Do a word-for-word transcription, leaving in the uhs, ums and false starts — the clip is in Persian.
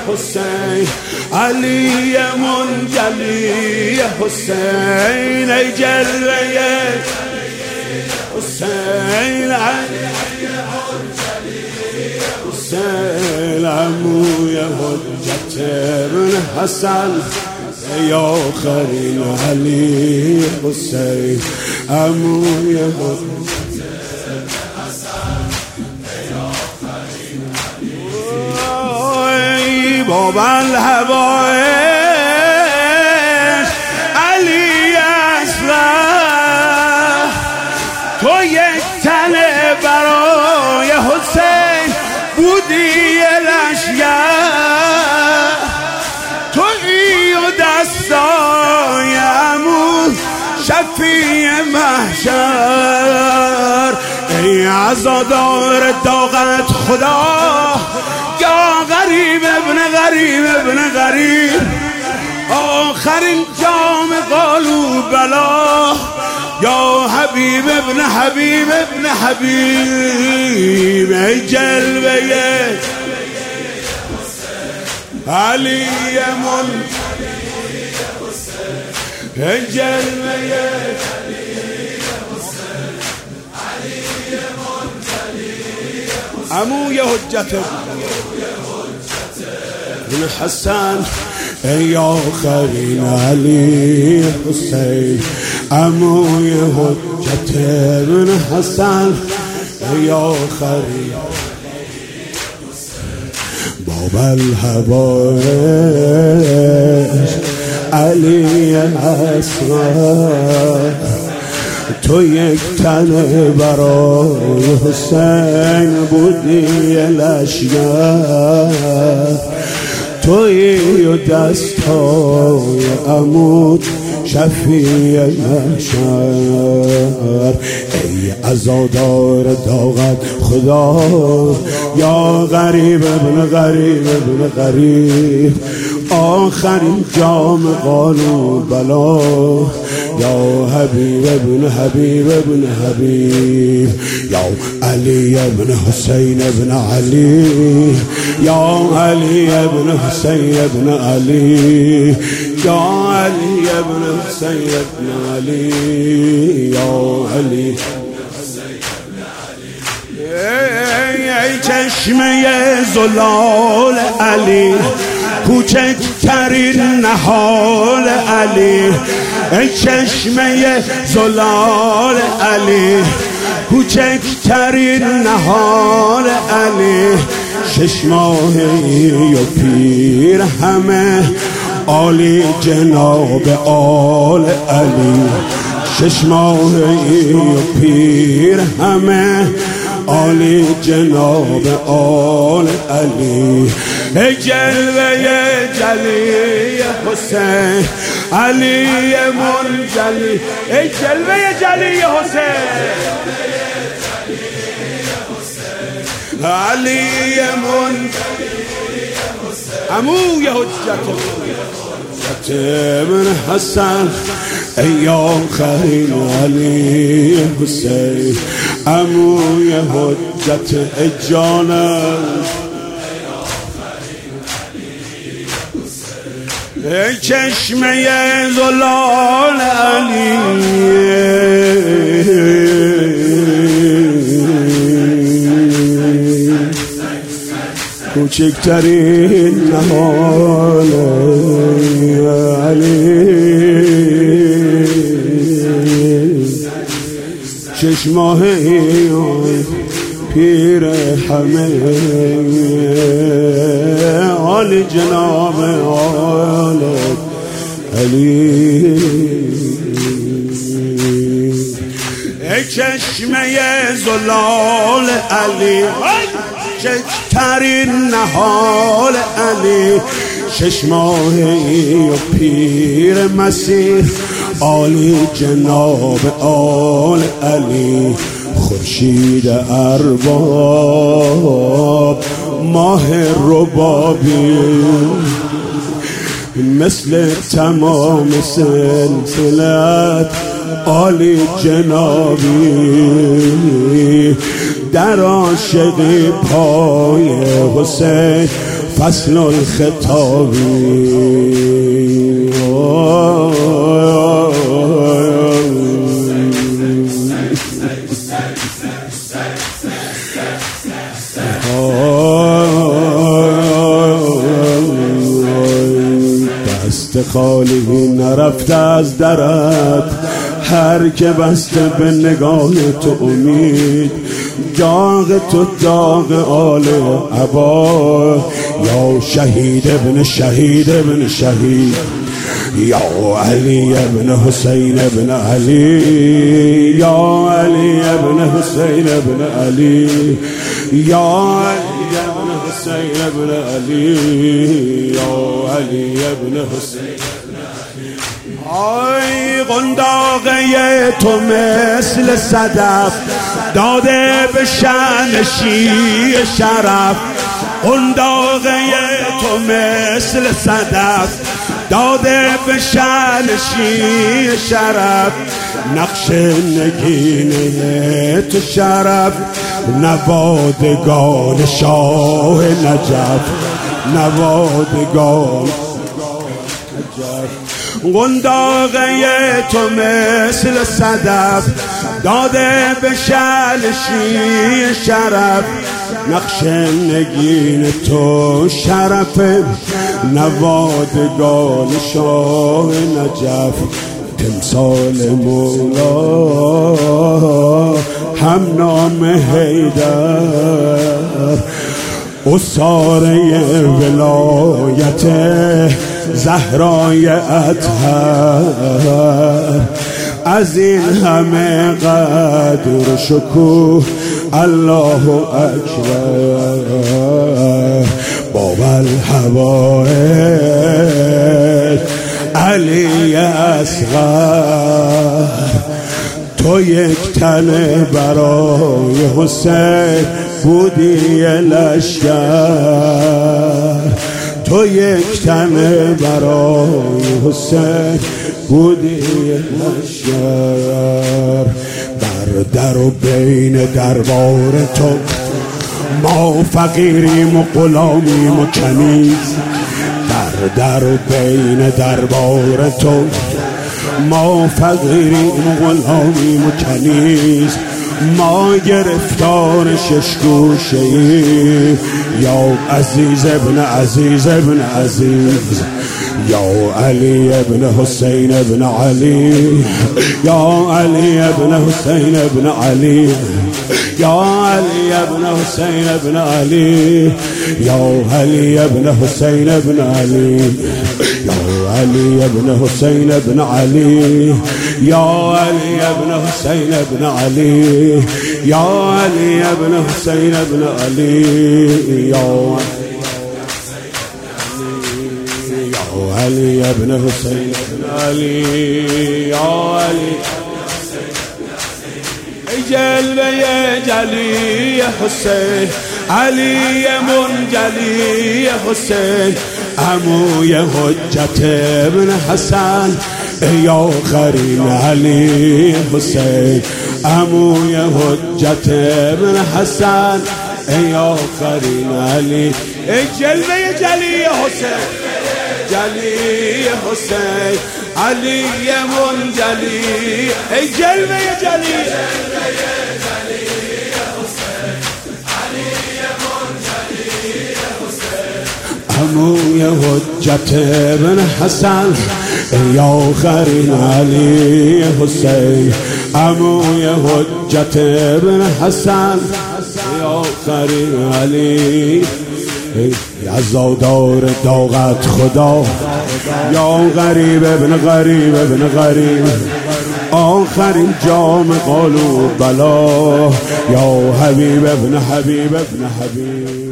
حسین، علی منجلی حسین، ای جلوه حسین، علی حسین، عموی حجت ابن حسن، ای آخرین علی حسین، عموی حجت ابن حسن، ای آخرین علی، بابا الهوایش علی اصغر، تو یک تنه برای حسین بودی لشگر، تو ای و دستای عمو شفیع محشر، ای عزادار طاقت خدا، یا غریب ابن غریب ابن غریب، آخرین جام قالو بلا، یا حبیب ابن حبیب ابن حبیب، ای جلوه علی من، ای جلوه عموی حجت ابن حسن، ای آخرین علی حسین، عموی حجت ابن حسن، ای آخرین باب الهوایش علی اصغر، تو یک تنه برای حسین بودی لشگر، تویی و دستای عمود شفیع محشر، ای عزادار طاقت خدا، یا غریب ابن غریب ابن غریب، آخرین جام قالو بلا، یا حبیب ابن حبیب ابن حبیب، یا علی ابن حسین ابن علی، یا علی ابن حسین ابن علی، یا علی ابن حسین ابن علی، یا علی ای چشمه زلال علی، کوچکترین نهال علی، ای چشمه زلال علی، کوچکترین نهال علی، شش ماهی و پیر همه عالی جناب آل علی، شش ماهی و پیر همه عالی جناب آل علی، ای جلوه جلی حسین، علی منجلی، ای جلوه جلی حسین، علی منجلی عموی حجت ابن حسن، ای آخرین علی حسین، عموی حجت جانم، ای چشمه زلال علی، کوچکترین نهال علی، شش ماهی پیر همه عالی جناب آل علی، ای چشمه زلال علی، کوچکترین نهال علی، شش ماهی و پیر مسیح عالی جناب آل علی، خورشید ارباب ماه ربابی، مثل تمام سلسلت عالی جنابی، در عاشقی پای حسین فصل الخطابی. دست خالی نرفته از درت، هر که بسته به نگاه تو امید. داغ تو داغ آل عبا، یا شهید ابن شهید ابن شهید، یا علی ابن حسین ابن علی، یا علی ابن حسین ابن علی، یا علی ابن حسین ابن علی، یا علی ابن حسین. آی قنداقه تو مثل صدف داده به شأن شیع شرف. قنداقه تو مثل صدف داده به شأن شیع شرف. نقش نگینه تو شرف، نوادگان شاه نجف، نوادگان نجف. قنداقه تو مثل صدف داده به شأن شیع شرف. نقش نگین تو شرف، نوادگان شاه نجف. تمثال مولا هم نام حیدر، اساره ولایت زهرای اطهر. از این همه قدر و شکوه الله اکبر. باب الحوائج علی اصغر، تو یک تن برای حسین بودی لشکر. تو یک تن برای حسین بودی لشکر. بر در و بین دربار تو ما فقیریم و غلامیم و کنیز. در در و بین دربار تو ما فقیریم و غلامیم و کنیز. ما گرفتار شش گوشه ای، یا عزیز ابن عزیز ابن عزیز، یا علی ابن حسین ابن علی، یا علی ابن حسین ابن علی، یا علی ابن حسین ابن علی، یا علی ابن حسین ابن علی، یا علی ابن حسین ابن علی، یا علی ابن حسین ابن علی، یا علی ابن حسین ابن علی، یا علی ابن حسین ابن علی، یا علی جلوه جلی حسین، علی منجلی حسین، عموی حجت ابن حسن، یا قرین علی حسین، عموی حجت ابن حسن، یا قرین علی. جلوه جلی حسین، جلی حسین، علی منجلی، ای جلوه جلی عموی حجت ابن حسن، یا قرین علی حسین، عموی حجت ابن حسن، یا قرین علی. عزادار داغت خدا، یا غریب ابن غریب ابن غریب، آخرین جام قالوا بلا، یا حبیب ابن حبیب ابن حبیب.